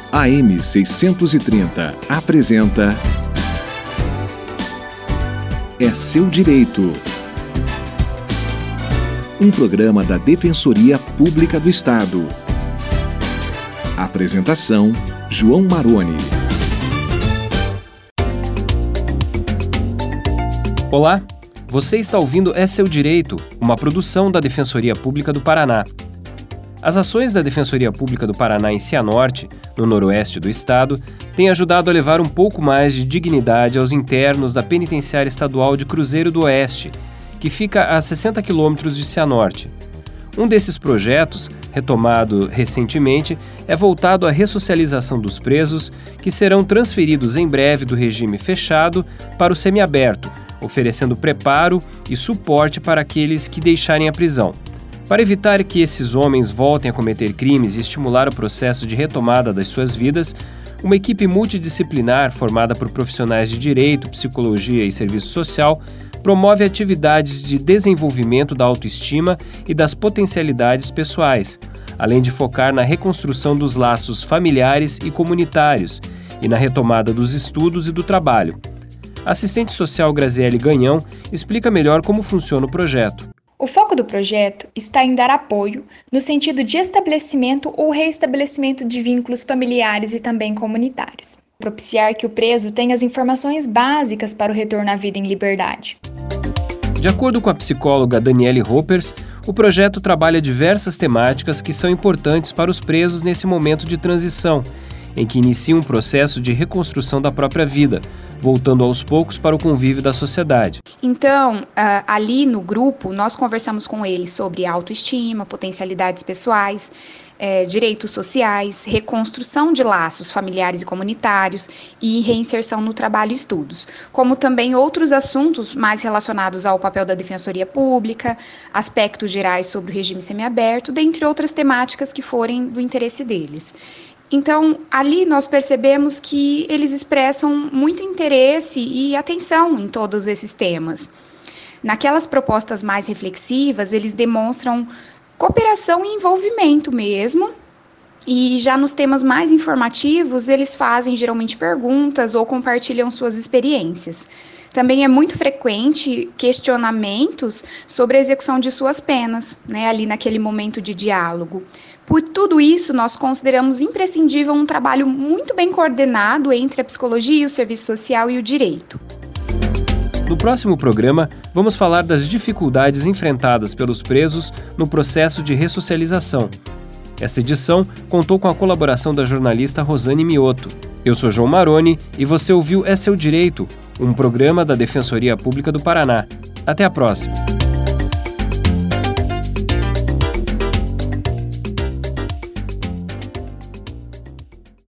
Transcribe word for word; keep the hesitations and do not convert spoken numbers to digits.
A M seiscentos e trinta apresenta É Seu Direito. Um programa da Defensoria Pública do Estado. Apresentação: João Maroni. Olá, você está ouvindo É Seu Direito, uma produção da Defensoria Pública do Paraná. As ações da Defensoria Pública do Paraná em Cianorte, no noroeste do estado, têm ajudado a levar um pouco mais de dignidade aos internos da Penitenciária Estadual de Cruzeiro do Oeste, que fica a sessenta quilômetros de Cianorte. Um desses projetos, retomado recentemente, é voltado à ressocialização dos presos, que serão transferidos em breve do regime fechado para o semiaberto, oferecendo preparo e suporte para aqueles que deixarem a prisão. Para evitar que esses homens voltem a cometer crimes e estimular o processo de retomada das suas vidas, uma equipe multidisciplinar formada por profissionais de direito, psicologia e serviço social promove atividades de desenvolvimento da autoestima e das potencialidades pessoais, além de focar na reconstrução dos laços familiares e comunitários e na retomada dos estudos e do trabalho. A assistente social Graziele Ganhão explica melhor como funciona o projeto. O foco do projeto está em dar apoio no sentido de estabelecimento ou reestabelecimento de vínculos familiares e também comunitários. Propiciar que o preso tenha as informações básicas para o retorno à vida em liberdade. De acordo com a psicóloga Daniele Hoppers, o projeto trabalha diversas temáticas que são importantes para os presos nesse momento de transição, em que inicia um processo de reconstrução da própria vida, voltando aos poucos para o convívio da sociedade. Então, ali no grupo, nós conversamos com eles sobre autoestima, potencialidades pessoais, é, direitos sociais, reconstrução de laços familiares e comunitários e reinserção no trabalho e estudos, como também outros assuntos mais relacionados ao papel da Defensoria Pública, aspectos gerais sobre o regime semiaberto, dentre outras temáticas que forem do interesse deles. Então, ali nós percebemos que eles expressam muito interesse e atenção em todos esses temas. Naquelas propostas mais reflexivas, eles demonstram cooperação e envolvimento mesmo, e já nos temas mais informativos, eles fazem geralmente perguntas ou compartilham suas experiências. Também é muito frequente questionamentos sobre a execução de suas penas, né, ali naquele momento de diálogo. Por tudo isso, nós consideramos imprescindível um trabalho muito bem coordenado entre a psicologia, o serviço social e o direito. No próximo programa, vamos falar das dificuldades enfrentadas pelos presos no processo de ressocialização. Esta edição contou com a colaboração da jornalista Rosane Mioto. Eu sou João Maroni e você ouviu É Seu Direito, um programa da Defensoria Pública do Paraná. Até a próxima!